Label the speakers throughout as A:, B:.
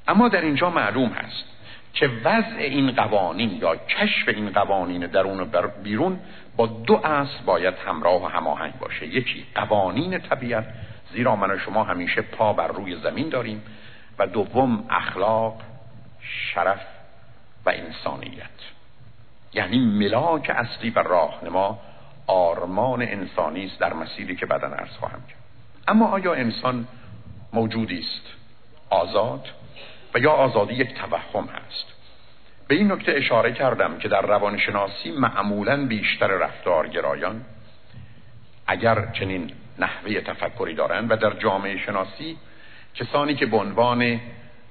A: اما در اینجا معلوم هست که وضع این قوانین یا کشف این قوانین درون و بیرون با دو اصل باید همراه و هماهنگ باشه. یکی قوانین طبیعت، زیرا من و شما همیشه پا بر روی زمین داریم، و دوم اخلاق، شرف و انسانیت، یعنی ملاک اصلی و راهنما، آرمان انسانی است در مسیری که بعداً عرض خواهم کرد. اما آیا انسان موجودی است آزاد و یا آزادی یک توهم هست؟ به این نکته اشاره کردم که در روانشناسی معمولاً بیشتر رفتارگرایان اگر چنین نحوه تفکری دارند و در جامعه شناسی کسانی که به عنوان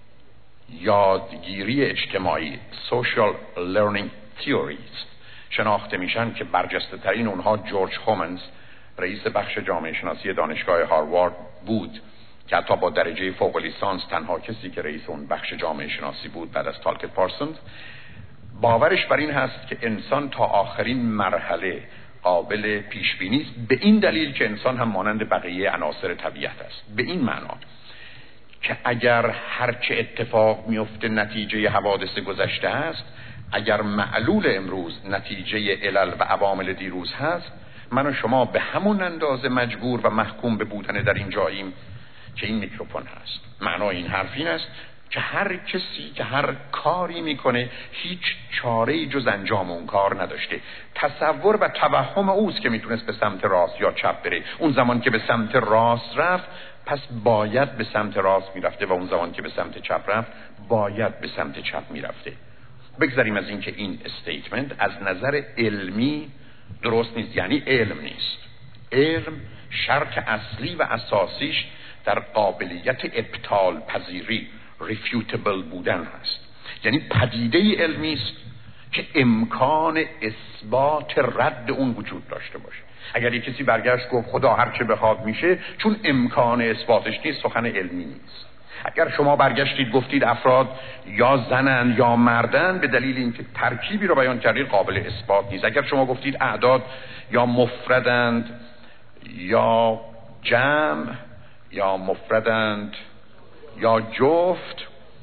A: یادگیری اجتماعی social learning theories شناخته میشن که برجسته ترین اونها جورج هومنز رئیس بخش جامعه شناسی دانشگاه هاروارد بود که حتی با درجه فوق لیسانس تنها کسی که رئیس اون بخش جامعه شناسی بود بعد از تالکت پارسونز، باورش بر این هست که انسان تا آخرین مرحله قابل پیش بینی است، به این دلیل که انسان هم مانند بقیه عناصر طبیعت است. به این معنا که اگر هرچه اتفاق میفته نتیجه حوادث گذشته است، اگر معلول امروز نتیجه علل و عوامل دیروز هست، من و شما به همون اندازه مجبور و محکوم به بودن در این جاییم که این میکروفون هست. معنای این حرف این است که هر کسی که هر کاری میکنه هیچ چاره‌ای جز انجام اون کار نداشته. تصور و توهم اوست که میتونست به سمت راست یا چپ بره. اون زمان که به سمت راست رفت پس باید به سمت راست میرفته و اون زمان که به سمت چپ رفت باید به سمت چپ میرفته. بگذاریم از این که این استیتمنت از نظر علمی درست نیست، یعنی علم نیست. علم شرط اصلی و اساسیش در قابلیت ابطال پذیری refutable بودن هست، یعنی پدیده علمی است که امکان اثبات رد اون وجود داشته باشه. اگر یک کسی برگشت گفت خدا هر چه بخواد میشه، چون امکان اثباتش نیست سخن علمی نیست. اگر شما برگشتید گفتید افراد یا زنن یا مردن، به دلیل اینکه ترکیبی رو بیان کردید قابل اثبات نیست. اگر شما گفتید اعداد یا مفردند یا جمع یا مفردند یا جفت،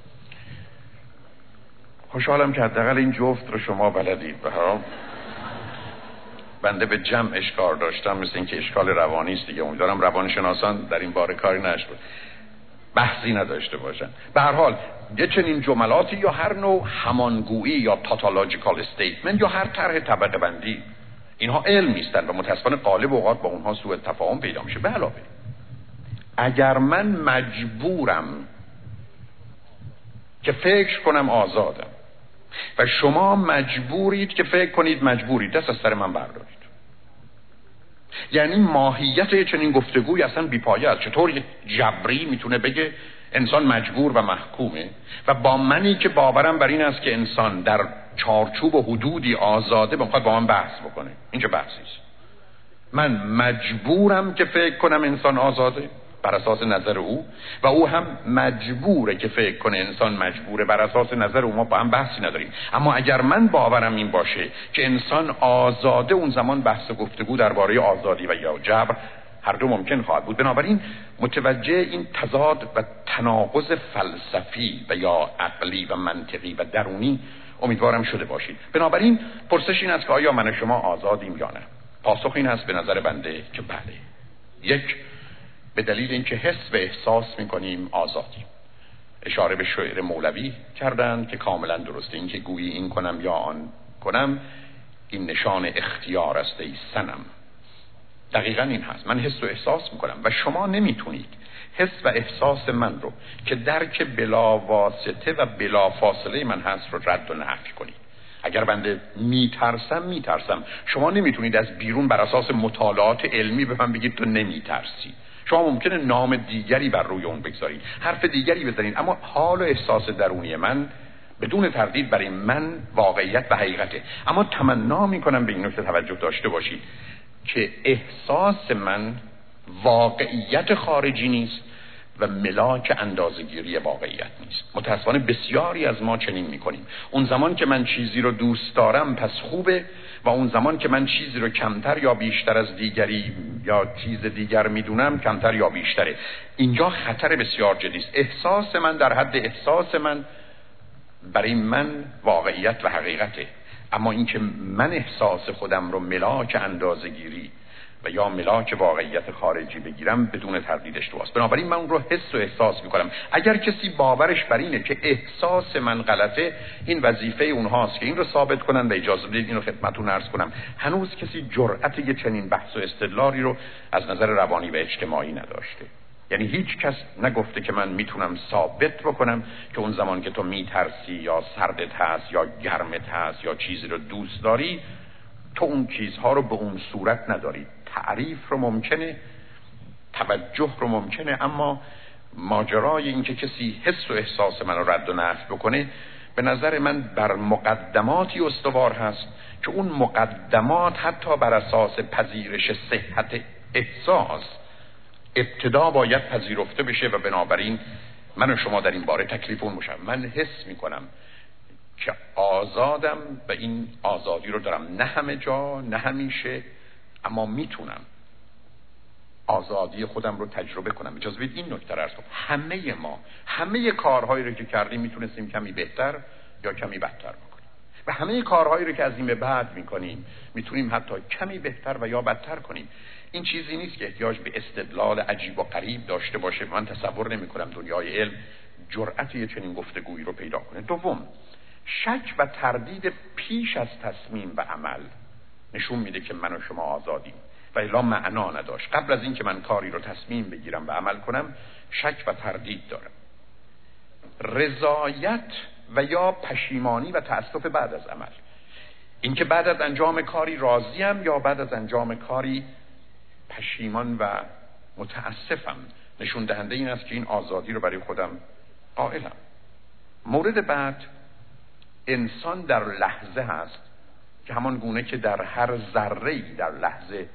A: خوشحالم که حداقل این جفت رو شما بلدید. به هر حال بنده به جمعش کار داشتم، مثل اینکه اشکال روانی است دیگه. امیدوارم روانشناسان در این باره کاری نشه، بحثی نداشته باشن. به هر حال یه چنین جملاتی یا هر نوع همانگویی یا تاتولوژیکال استیتمنت یا هر طرح طبقه بندی، اینها علم نیستن و متاسفانه غالب اوقات با اونها سوء تفاهم پیدا میشه. به علاوه اگر من مجبورم که فکر کنم آزادم و شما مجبورید که فکر کنید مجبورید، دست از سر من بردارید. یعنی ماهیت چنین گفتگوی اصلا بی‌پایه است. چطور یک جبری میتونه بگه انسان مجبور و محکومه و با منی که باورم بر این است که انسان در چارچوب و حدودی آزاده بخواد با من بحث بکنه؟ این چه بحثی است؟ من مجبورم که فکر کنم انسان آزاده بر اساس نظر او و او هم مجبوره که فکر کنه انسان مجبوره بر اساس نظر او. ما با هم بحثی نداریم. اما اگر من باورم این باشه که انسان آزاده، اون زمان بحث و گفتگو درباره آزادی و یا جبر هر دو ممکن خواهد بود. بنابراین متوجه این تضاد و تناقض فلسفی و یا عقلی و منطقی و درونی امیدوارم شده باشید. بنابراین پرسش این است که آیا من و شما آزادیم یا نه؟ پاسخ این است به نظر بنده که بله. یک، به دلیل اینکه حس و احساس میکنیم آزادیم. اشاره به شعر مولوی کردند که کاملا درسته. اینکه گویی این کنم یا آن کنم، این نشان اختیار است ای صنم. دقیقا این هست. من حس و احساس میکنم و شما نمیتونید حس و احساس من رو که درک بلا واسطه و بلا فاصله من هست رو رد و نفی کنید. اگر بنده میترسم، شما نمیتونید از بیرون بر اساس مطالعات علمی به من بگید تو نمیترسی. شما ممکنه نام دیگری بر روی اون بگذارید، حرف دیگری بزنید، اما حال و احساس درونی من بدون تردید برای من واقعیت و حقیقته. اما تمنا میکنم به این نکته توجه داشته باشید که احساس من واقعیت خارجی نیست، و ملاک اندازه‌گیری واقعیت نیست. متأسفانه بسیاری از ما چنین می‌کنیم. اون زمان که من چیزی رو دوست دارم پس خوبه، و اون زمان که من چیزی رو کمتر یا بیشتر از دیگری یا چیز دیگر میدونم کمتر یا بیشتره. اینجا خطر بسیار جدی است. احساس من در حد احساس من برای من واقعیت و حقیقته، اما اینکه من احساس خودم رو ملاک اندازه‌گیری و یا ملاک واقعیت خارجی بگیرم بدون تردید اشتباهه. بنابراین من اون رو حس و احساس میکنم. اگر کسی باورش بر اینه که احساس من غلطه، این وظیفه اونهاست که این رو ثابت کنن. و اجازه بدید این رو خدمتتون عرض کنم، هنوز کسی جرأت یه چنین بحث و استدلالی رو از نظر روانی و اجتماعی نداشته. یعنی هیچ کس نگفته که من میتونم ثابت بکنم که اون زمان که تو میترسی یا سردت هست یا گرمت هست یا چیزی رو دوست داری، تو اون چیزها رو به اون صورت نداری. تعریف رو ممکنه، توجه رو ممکنه، اما ماجرای این که کسی حس و احساس من رو رد و نفی بکنه به نظر من بر مقدماتی استوار هست که اون مقدمات حتی بر اساس پذیرش صحت احساس ابتدا باید پذیرفته بشه و بنابراین من و شما در این باره تکلیفون باشم. من حس میکنم که آزادم و این آزادی رو دارم، نه همه جا، نه همیشه، اما میتونم آزادی خودم رو تجربه کنم. اجازه بدید این نکته رو عرض کنم. همه ما همه کارهایی رو که کردیم میتونستیم کمی بهتر یا کمی بدتر بکنیم، و همه کارهایی رو که از این به بعد میکنیم میتونیم حتی کمی بهتر و یا بدتر کنیم. این چیزی نیست که احتیاج به استدلال عجیب و غریب داشته باشه. من تصور نمی کنم دنیای علم جرأت یه چنین گفتگویی رو پیدا کنه. دوم، شک و تردید پیش از تصمیم و عمل نشون میده که من و شما آزادیم و الا معنا نداشت. قبل از این که من کاری رو تصمیم بگیرم و عمل کنم شک و تردید دارم. رضایت و یا پشیمانی و تأسف بعد از عمل، این که بعد از انجام کاری راضیم یا بعد از انجام کاری پشیمان و متاسفم، نشون دهنده این است که این آزادی رو برای خودم قائلم. مورد بعد، انسان در لحظه هست که همان گونه که در هر ذره‌ای در لحظه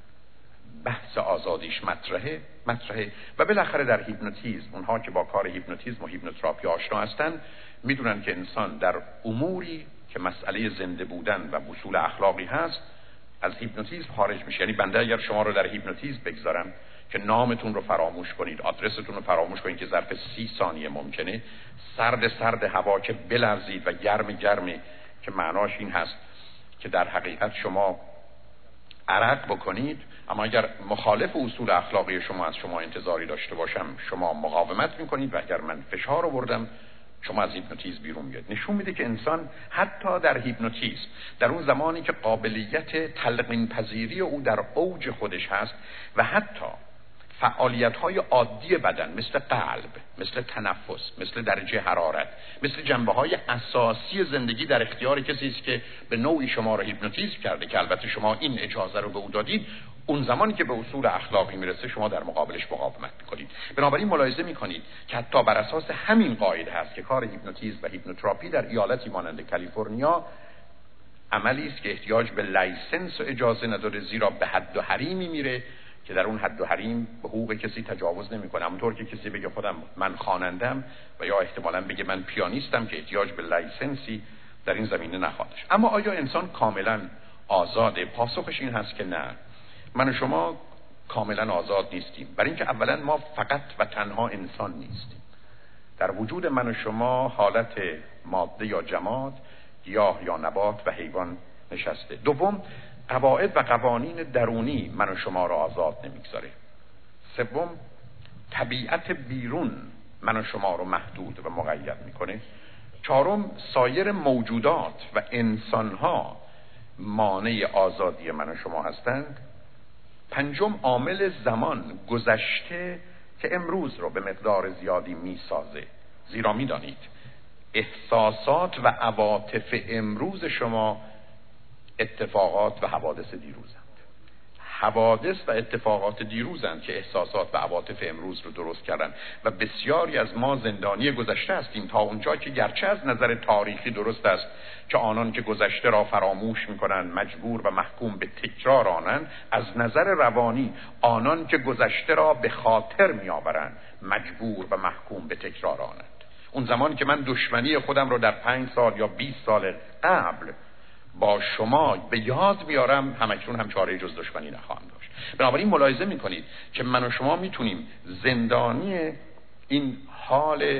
A: بحث آزادیش مطرحه و بالاخره در هیپنوتیزم، اونها که با کار هیپنوتیزم و هیپنوتراپی آشنا هستن میدونن که انسان در اموری که مسئله زنده بودن و وصول اخلاقی هست از هیپنوتیزم خارج میشه. یعنی بنده اگر شما رو در هیپنوتیزم بگذارم که نامتون رو فراموش کنید، آدرستون رو فراموش کنید که ظرف 30 ثانیه ممکنه سرد هوا که بلرزید و گرم که معناش این هست که در حقیقت شما عرق بکنید، اما اگر مخالف اصول اخلاقی شما از شما انتظاری داشته باشم شما مقاومت میکنید و اگر من فشار آوردم شما از هیپنوتیزم بیرون میاد. نشون میده که انسان حتی در هیپنوتیزم، در اون زمانی که قابلیت تلقین پذیری او در اوج خودش هست و حتی فعالیت‌های عادی بدن مثل قلب، مثل تنفس، مثل درجه حرارت، مثل جنبه‌های اساسی زندگی در اختیار کسی است که به نوعی شما را هیپنوتیزم کرده، که البته شما این اجازه رو به او دادید، اون زمانی که به اصول اخلاقی میرسه شما در مقابلش مقاومت میکنید. بنابراین ملاحظه میکنید که حتی بر اساس همین قاعده هست که کار هیپنوتیزم و هیپنوتراپی در ایالتی مانند کالیفرنیا عملی است که احتیاج به لایسنس و اجازه نداره، زیرا به حد و حریمی میره که در اون حد و حریم به حقوق کسی تجاوز نمیکنه. همونطور که کسی بگه خودم من خوانندم و یا احتمالاً بگه من پیانیستم که احتیاج به لایسنسی در این زمینه نخواهدش. اما آیا انسان کاملا آزاده؟ پاسخش این هست که نه، من و شما کاملا آزاد نیستیم. برای اینکه اولا ما فقط و تنها انسان نیستیم، در وجود من و شما حالت ماده یا جماد، گیاه یا نبات و حیوان نشسته. دوم، قواعد و قوانین درونی من و شما را آزاد نمیگذاره. سوم، طبیعت بیرون من و شما رو محدود و مقید میکنه. چهارم، سایر موجودات و انسانها مانع آزادی من و شما هستند. پنجم، عامل زمان گذشته که امروز رو به مقدار زیادی میسازه، زیرا میدانید احساسات و عواطف امروز شما اتفاقات و حوادث دیروزند. حوادث و اتفاقات دیروزند که احساسات و عواطف امروز رو درست کردن و بسیاری از ما زندانی گذشته هستیم، تا اونجا که گرچه از نظر تاریخی درست است که آنان که گذشته را فراموش می‌کنند مجبور و محکوم به تکرار آنند، از نظر روانی آنان که گذشته را به خاطر می‌آورند مجبور و محکوم به تکرار آنند. اون زمان که من دشمنی خودم رو در 5 سال یا 20 سال قبل با شما به یاد میارم، همکنون هم چاره جز دشمنی نخواهم داشت. بنابراین ملاحظه میکنید که من و شما میتونیم زندانی این حال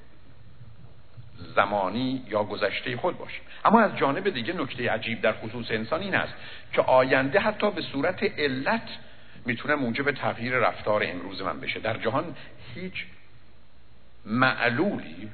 A: زمانی یا گذشته خود باشیم. اما از جانب دیگه نکته عجیب در خصوص انسان این است که آینده حتی به صورت علت میتونه موجب تغییر رفتار امروز من بشه. در جهان هیچ معلولی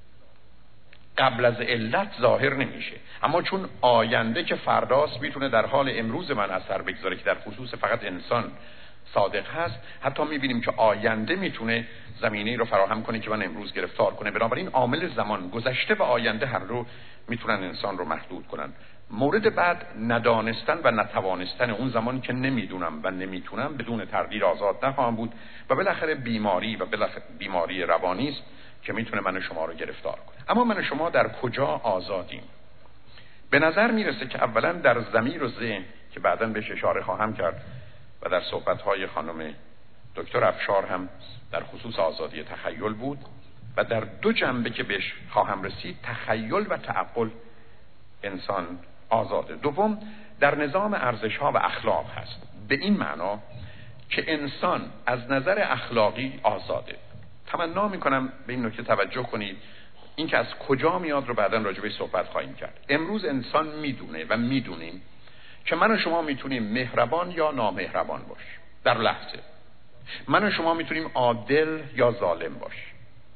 A: قبل از علت ظاهر نمیشه، اما چون آینده که فرداست میتونه در حال امروز من اثر بگذاره که در خصوص فقط انسان صادق هست، حتی میبینیم که آینده میتونه زمینه‌ای رو فراهم کنه که من امروز گرفتار کنه. بنابراین عامل زمان، گذشته و آینده هر دو میتونن انسان رو محدود کنن. مورد بعد ندانستن و نتوانستن، اون زمانی که نمیدونم و نمیتونم بدون تردید آزاد نخواهم بود و بالاخره بیماری و بیماری روانی است که میتونه من و شما رو گرفتار کنه. اما من و شما در کجا آزادیم؟ به نظر میرسه که اولا در ضمیر و ذهن که بعداً بهش اشاره خواهم کرد و در صحبت‌های خانم دکتر افشار هم در خصوص آزادی تخیل بود و در دو جنبه که بهش خواهم رسید، تخیل و تعقل، انسان آزاده. دوم در نظام ارزش‌ها و اخلاق هست، به این معنا که انسان از نظر اخلاقی آزاده. تمنا میکنم به این نکته توجه کنید، این که از کجا میاد رو بعداً راجع بهش صحبت خواهیم کرد. امروز انسان میدونه و میدونیم که من و شما میتونیم مهربان یا نامهربان باشیم در لحظه. من و شما میتونیم عادل یا ظالم باشیم.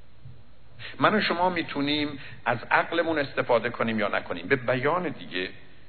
A: من و شما میتونیم از عقلمون استفاده کنیم یا نکنیم. به بیان دیگه،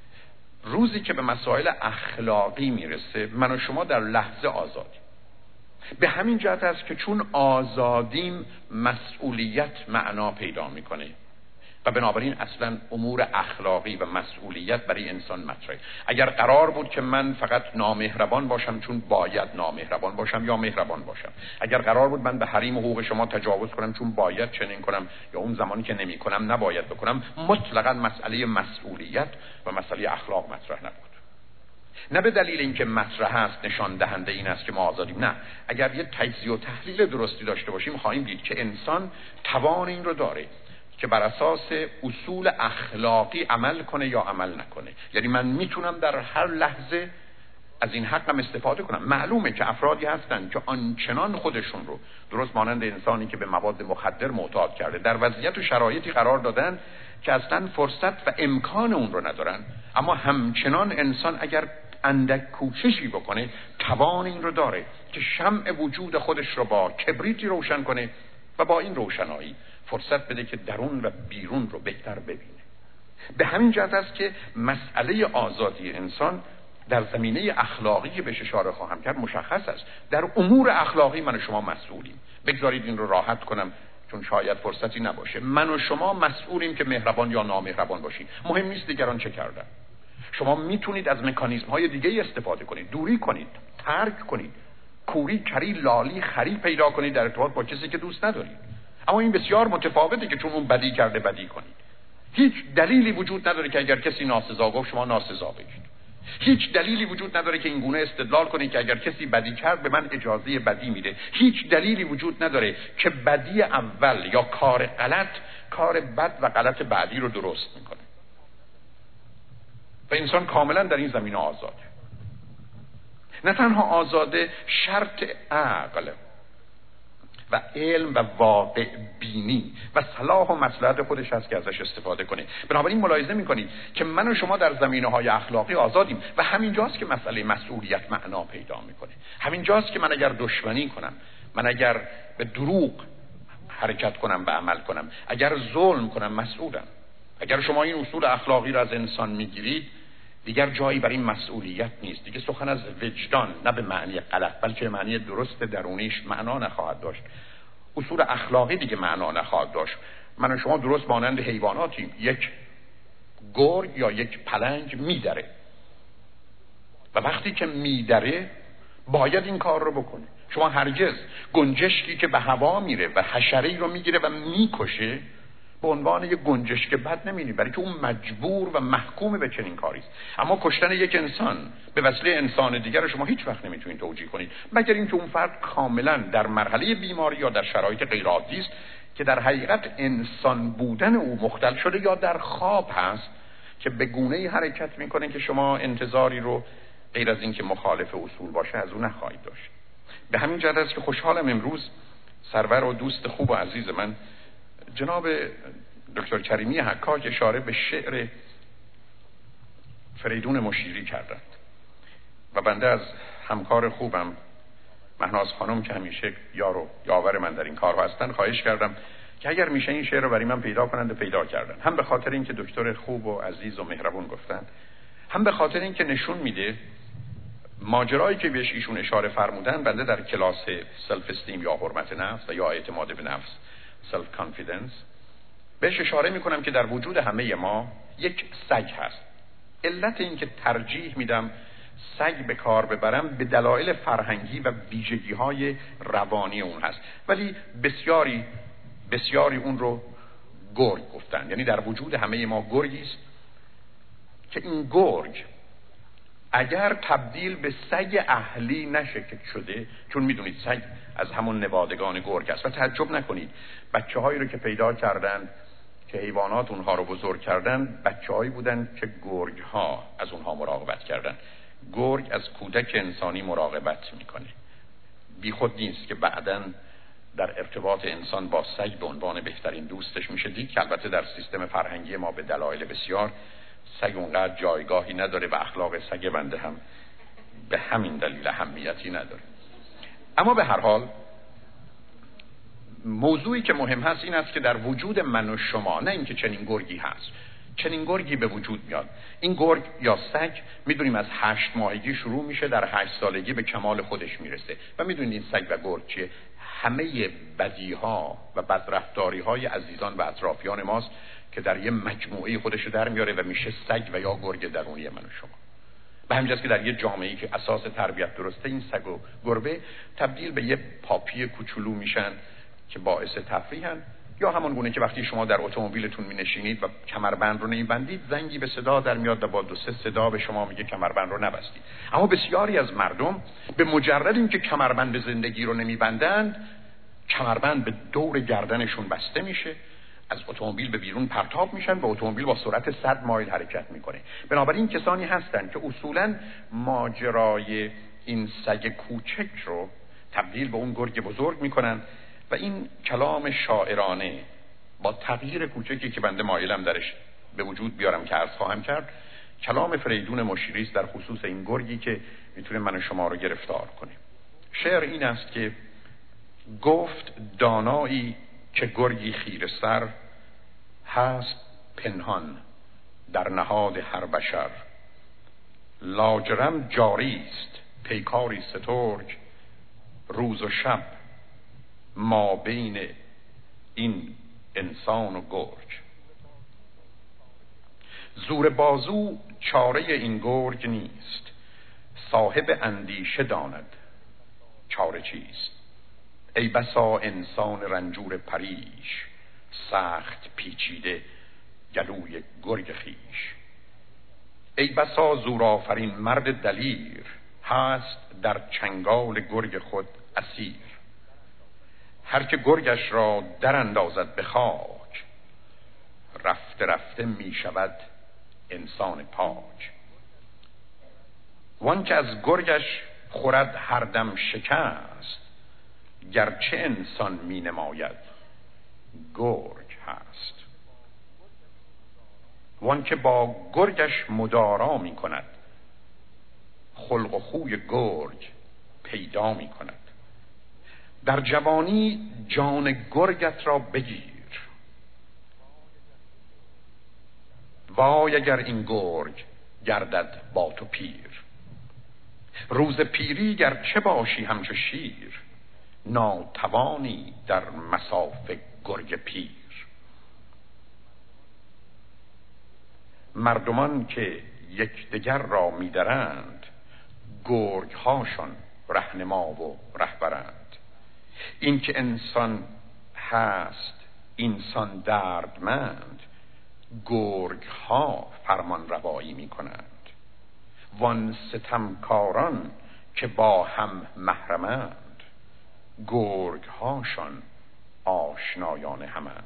A: روزی که به مسائل اخلاقی میرسه من و شما در لحظه آزادیم. به همین جهت است که چون آزادیم مسئولیت معنا پیدا میکنه و بنابراین اصلا امور اخلاقی و مسئولیت برای انسان مطرحه. اگر قرار بود که من فقط نامهربان باشم چون باید نامهربان باشم یا مهربان باشم، اگر قرار بود من به حریم حقوق شما تجاوز کنم چون باید چنین کنم یا اون زمانی که نمی کنم نباید بکنم، مطلقاً مسئله مسئولیت و مسئله اخلاق مطرح نبود. نه به دلیل اینکه مطرح است نشان دهنده این است که ما آزادیم، نه، اگر یه تجزیه و تحلیل درستی داشته باشیم خواهیم دید که انسان توان این رو داره که بر اساس اصول اخلاقی عمل کنه یا عمل نکنه. یعنی من میتونم در هر لحظه از این حقم استفاده کنم. معلومه که افرادی هستن که آنچنان خودشون رو درست مانند انسانی که به مواد مخدر معتاد کرده در وضعیت و شرایطی قرار دادن که اصلا فرصت و امکان اون رو ندارن، اما همچنان انسان اگر اندک کوششی بکنه توان این رو داره که شمع وجود خودش رو با کبریتی روشن کنه و با این روشنایی فرصت بده که درون و بیرون رو بهتر ببینه. به همین جهت است که مسئله آزادی انسان در زمینه اخلاقی که بهش اشاره خواهم کرد مشخص است. در امور اخلاقی من و شما مسئولیم. بگذارید این رو راحت کنم چون شاید فرصتی نباشه. من و شما مسئولیم که مهربان یا نامهربان باشیم. مهم نیست دیگران چه کردن. شما میتونید از مکانیزم‌های دیگه استفاده کنید، دوری کنید، ترک کنید، کوری، کری، لالی، خری پیدا کنید در ارتباط با کسی که دوست ندارید. اما این بسیار متفاوته که چون اون بدی کرده بدی کنید. هیچ دلیلی وجود نداره که اگر کسی ناسزا گفت شما ناسزا بگید. هیچ دلیلی وجود نداره که این گونه استدلال کنید که اگر کسی بدی کرد به من اجازه بدی میده. هیچ دلیلی وجود نداره که بدی اول یا کار غلط کار بد و غلط بعدی رو درست میکنه. و انسان کاملا در این زمینه آزاده. نه تنها آزاده، شرط عقل و علم و واقع بینی و صلاح و مصلحت خودش هست که ازش استفاده کنه. بنابراین ملاحظه میکنید که من و شما در زمینه‌های اخلاقی آزادیم و همینجاست که مسئله مسئولیت معنا پیدا میکنه. همینجاست که من اگر دشمنی کنم، من اگر به دروغ حرکت کنم و عمل کنم، اگر ظلم کنم مسئولم. اگر شما این اصول اخلاقی را از انسان میگیرید دیگر جایی برای این مسئولیت نیست. دیگه سخن از وجدان نه به معنی غلط بلکه به معنی درست درونیش معنا نخواهد داشت. اصول اخلاقی دیگه معنا نخواهد داشت. من و شما درست مانند حیواناتیم. یک گرگ یا یک پلنگ میدره، و وقتی که میدره باید این کار رو بکنه. شما هرگز گنجشکی که به هوا میره و حشره‌ای رو میگیره و میکشه به عنوان یک گنجشک بد نمی‌بینید، برای که اون مجبور و محکوم به چنین کاری است. اما کشتن یک انسان به وسیله انسان دیگر رو شما هیچ وقت نمیتونید توجیه کنید، مگر اینکه اون فرد کاملا در مرحله بیماری یا در شرایط غیر عادی است که در حقیقت انسان بودن او مختل شده یا در خواب هست که به گونه‌ای حرکت میکنه که شما انتظاری رو غیر از اینکه مخالف اصول باشه از اون نخواهید داشت. به همین جهت است که خوشحالم امروز سرور و دوست خوب و عزیز من جناب دکتر کریمی حکاک اشاره به شعر فریدون مشیری کردند و بنده از همکار خوبم مهناز خانم که همیشه یار و یاور من در این کارها هستن خواهش کردم که اگر میشه این شعر رو برای من پیدا کنند و پیدا کردن، هم به خاطر اینکه دکتر خوب و عزیز و مهربون گفتند، هم به خاطر اینکه نشون میده ماجرایی که بهش ایشون اشاره فرمودن. بنده در کلاس سلف استیم یا حرمت نفس و یا اعتماد به نفس سلف کانفیدنس بهش اشاره میکنم که در وجود همه ما یک سگ هست. علت این که ترجیح میدم سگ به کار ببرم به دلایل فرهنگی و ویژگی‌های روانی اون هست، ولی بسیاری اون رو گرگ گفتن. یعنی در وجود همه ما گرگی است که این گرگ اگر تبدیل به سگ اهلی نشه که شده، چون میدونید سگ از همون نوادگان گرگ است و تعجب نکنید بچه‌هایی رو که پیدا کردند که حیوانات اونها رو بزرگ کردن بچه‌هایی بودن که گرگ‌ها از اونها مراقبت کردن. گرگ از کودک انسانی مراقبت میکنه. بی خود نیست که بعداً در ارتباط انسان با سگ به عنوان بهترین دوستش میشه دید که البته در سیستم فرهنگی ما به دلایل بسیار سگ اونقدر جایگاهی نداره و اخلاق سگ بنده هم به همین دلیل اهمیتی نداره. اما به هر حال موضوعی که مهم هست این است که در وجود من و شما، نه اینکه چنین گرگی هست، چنین گرگی به وجود میاد. این گرگ یا سگ میدونیم از 8 ماهگی شروع میشه، در 8 سالگی به کمال خودش میرسه و میدونید این سگ و گرگ چیه؟ همه بدیها و بدرفتاریهای عزیزان و اطرافیان ماست که در یه مجموعه خودش در میاره و میشه سگ و یا گرگ درونی من و شما. به همین جاست که در یه جامعه‌ای که اساس تربیت درسته این سگ و گربه تبدیل به یه پاپی کوچولو میشن که باعث تفریحن، یا همون گونه که وقتی شما در اتومبیلتون می‌نشینید و کمربند رو نمی‌بندید زنگی به صدا در میاد و با 2-3 صدا به شما میگه کمربند رو نبستید. اما بسیاری از مردم به مجرد اینکه کمربند زندگی رو نمی‌بندند، کمربند به دور گردنشون بسته میشه، از اتومبیل به بیرون پرتاب میشن و اتومبیل با سرعت 100 مایل حرکت میکنه. بنابراین کسانی هستند که اصولاً ماجرای این سگ کوچک رو تبدیل به اون گرگ بزرگ میکنن و این کلام شاعرانه با تغییر کوچکی که بنده مایلم درش به وجود بیارم که عرض خواهم کرد، کلام فریدون مشیری است در خصوص این گرگی که میتونه من و شما رو گرفتار کنه. شعر این است که گفت دانایی که گرگی خیره سر، هست پنهان در نهاد هر بشر. لاجرم جاری است پیکاری سترگ، روز و شب ما بین این انسان و گرگ. زور بازو چاره این گرگ نیست، صاحب اندیشه داند چاره چیست. ای بسا انسان رنجور پریش، سخت پیچیده گلوی گرگ خیش. ای بسا زورآفرین مرد دلیر، هست در چنگال گرگ خود اسیر. هر که گرگش را در اندازد به خاک، رفته رفته می شود انسان پاک. وان که از گرگش خورد هر دم شکست، گرچه انسان می نماید گرگ هست. وان که با گرگش مدارا می کند، خلق و خوی گرگ پیدا می کند. در جوانی جان گرگت را بگیر، وای اگر این گرگ گردد با تو پیر. روز پیری گرچه باشی همچو شیر، ناتوانی در مصاف گرگ پیر. مردمان که یکدیگر را می‌درند، گرگ هاشون رهنما و رهبرند. این که انسان هست انسان دردمند، گرگ ها فرمان روایی می کنند. وان ستمکاران که با هم محرمند، گرگ هاشون آشنایان همند.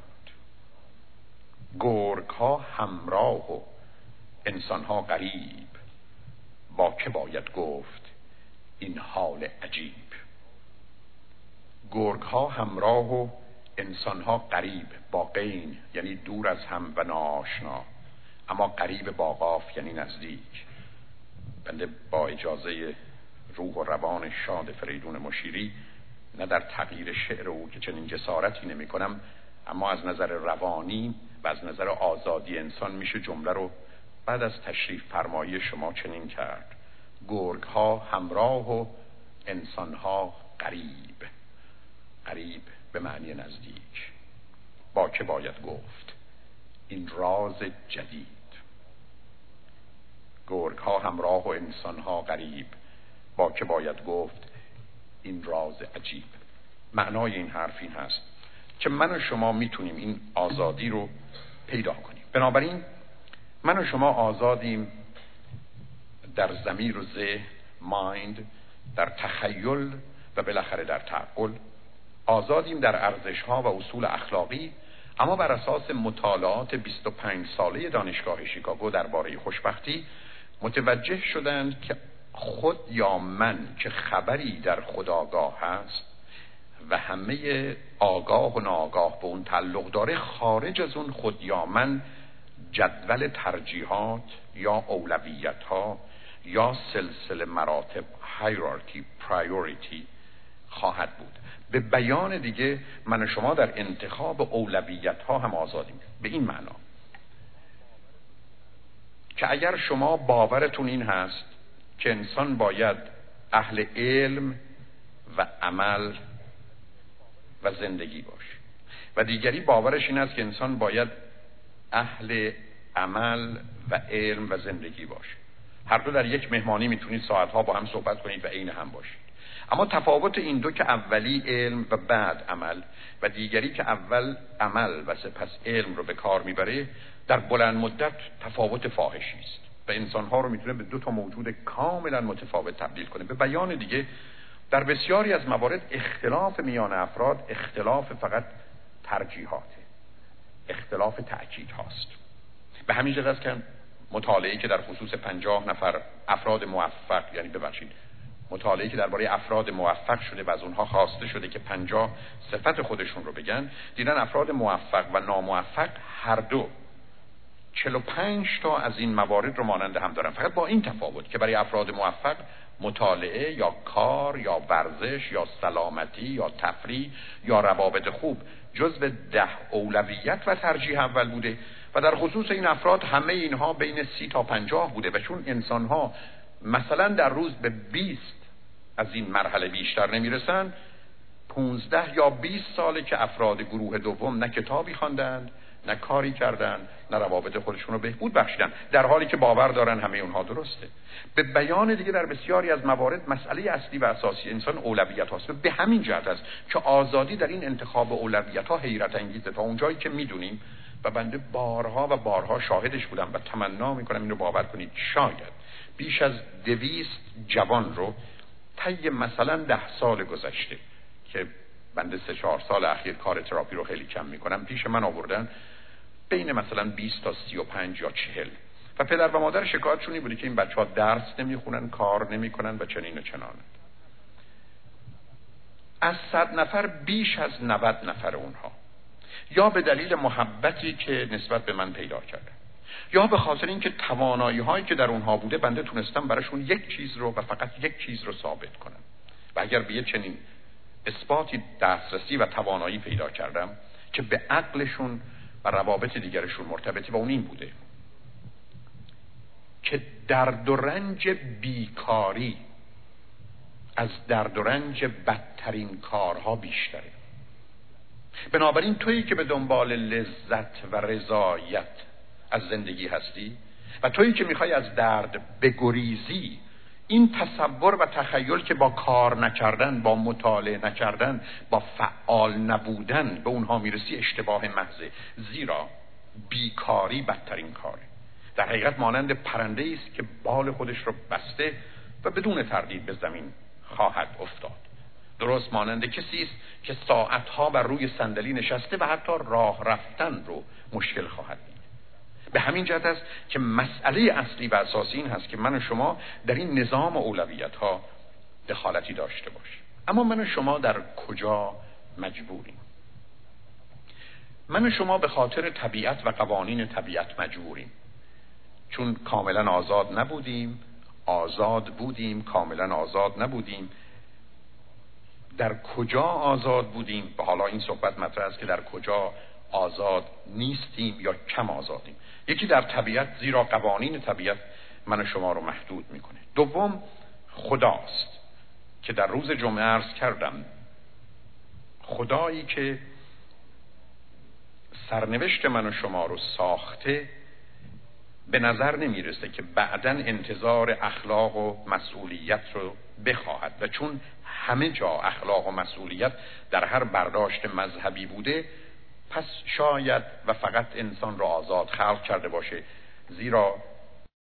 A: گرگ ها همراه و انسان ها غریب، با که باید گفت این حال عجیب. گرگ ها همراه و انسان ها غریب، با غین یعنی دور از هم و ناآشنا، اما غریب با قاف یعنی نزدیک. بنده با اجازه روح و روان شاد فریدون مشیری، نه در تغییر شعر او که چنین جسارتی نمی کنم، اما از نظر روانی و از نظر آزادی انسان میشه جمله رو بعد از تشریف فرمایی شما چنین کرد: گرگ ها همراه و انسان ها غریب. غریب به معنی نزدیک. با که باید گفت این راز جدید. گرگ ها همراه و انسان ها غریب، با که باید گفت این راز عجیب. معنای این حرف این هست که من و شما میتونیم این آزادی رو پیدا کنیم. بنابراین من و شما آزادیم در ضمیر و ذهن، مایند، در تخیل و بالاخره در تعقل. آزادیم در ارزش‌ها و اصول اخلاقی، اما بر اساس مطالعات 25 ساله دانشگاه شیکاگو درباره خوشبختی متوجه شدند که خود یا من که خبری در خودآگاه هست و همه آگاه و ناآگاه به اون تعلق داره، خارج از اون خود یا من جدول ترجیحات یا اولویت‌ها یا سلسله مراتب hierarchy priority خواهد بود. به بیان دیگه من و شما در انتخاب اولویت‌ها هم آزادیم. به این معنا که اگر شما باورتون این هست که انسان باید اهل علم و عمل و زندگی باشه و دیگری باورش این است که انسان باید اهل عمل و علم و زندگی باشه، هر دو در یک مهمانی میتونید ساعتها با هم صحبت کنید و عین هم باشید. اما تفاوت این دو که اولی علم و بعد عمل و دیگری که اول عمل و سپس علم رو به کار میبره، در بلند مدت تفاوت فاحشی است و انسانها رو میتونه به دو تا موجود کاملا متفاوت تبدیل کنه. به بیان دیگه در بسیاری از موارد اختلاف میان افراد اختلاف فقط ترجیحاته، اختلاف تأکید هاست. به همین جهت است که مطالعه‌ای که در خصوص 50 نفر افراد موفق، یعنی ببخشید مطالعه‌ای که درباره افراد موفق شده و از اونها خواسته شده که 50 صفت خودشون رو بگن، دیدن افراد موفق و ناموفق هر دو 45 تا از این موارد رو مانند هم دارن، فقط با این تفاوت که برای افراد موفق مطالعه یا کار یا ورزش یا سلامتی یا تفریح یا روابط خوب جزو 10 اولویت و ترجیح اول بوده و در خصوص این افراد همه اینها بین 30 تا 50 بوده. و چون انسان‌ها مثلا در روز به 20 از این مرحله بیشتر نمیرسن، 15 یا 20 ساله که افراد گروه دوم نه کتابی خواندند، نه کاری کردن، نه روابط خودشون رو بهبود بخشیدن، در حالی که باور دارن همه اونها درسته. به بیان دیگه در بسیاری از موارد مسئله اصلی و اساسی انسان اولویت هاست. به همین جهت است که آزادی در این انتخاب اولویت ها حیرت انگیزه، تا اونجایی که میدونیم و بنده بارها و بارها شاهدش بودم و تمنا میکنم اینو باور کنید، شاید بیش از 200 جوان رو طی مثلا 10 سال گذشته که بنده 3-4 سال اخیر کار تراپی رو خیلی کم میکنم، پیش من آوردن بین مثلا 20 تا 35 یا 40 و پدر و مادر شکایتشون این بوده که این بچه‌ها درس نمیخونن، کار نمیکنن و چنین و چنان. از 100 نفر بیش از 90 نفر اونها یا به دلیل محبتی که نسبت به من پیدا کردن یا به خاطر اینکه توانایی هایی که در اونها بوده بنده تونستم براشون یک چیز رو و فقط یک چیز رو ثابت کنم و اگر به چنین اثباتی دسترسی و توانایی پیدا کردم که به عقلشون و روابط دیگرشون مرتبطی و اون این بوده که درد و رنج بیکاری از درد و رنج بدترین کارها بیشتره. بنابراین تویی که به دنبال لذت و رضایت از زندگی هستی و تویی که میخوای از درد بگریزی این تصور و تخیل که با کار نکردن، با مطالعه نکردن، با فعال نبودن به اونها میرسی اشتباه محضه، زیرا بیکاری بدترین کاره. در حقیقت مانند پرنده است که بال خودش رو بسته و بدون تردید به زمین خواهد افتاد. درست مانند کسی است که ساعتها بر روی صندلی نشسته و حتی راه رفتن رو مشکل خواهد دید. به همین جهت است که مسئله اصلی و اساسی این هست که من و شما در این نظام اولویت ها دخالتی داشته باشیم. اما من و شما در کجا مجبوریم؟ من و شما به خاطر طبیعت و قوانین طبیعت مجبوریم. چون کاملا آزاد نبودیم، آزاد بودیم، کاملا آزاد نبودیم. در کجا آزاد بودیم؟ و حالا این صحبت مطرح است که در کجا آزاد نیستیم یا کم آزادیم. یکی در طبیعت، زیرا قوانین طبیعت من و شما رو محدود میکنه. دوم خداست که در روز جمعه عرض کردم، خدایی که سرنوشت من و شما رو ساخته به نظر نمیرسه که بعداً انتظار اخلاق و مسئولیت رو بخواهد، و چون همه جا اخلاق و مسئولیت در هر برداشت مذهبی بوده، پس شاید و فقط انسان را آزاد خلق کرده باشه، زیرا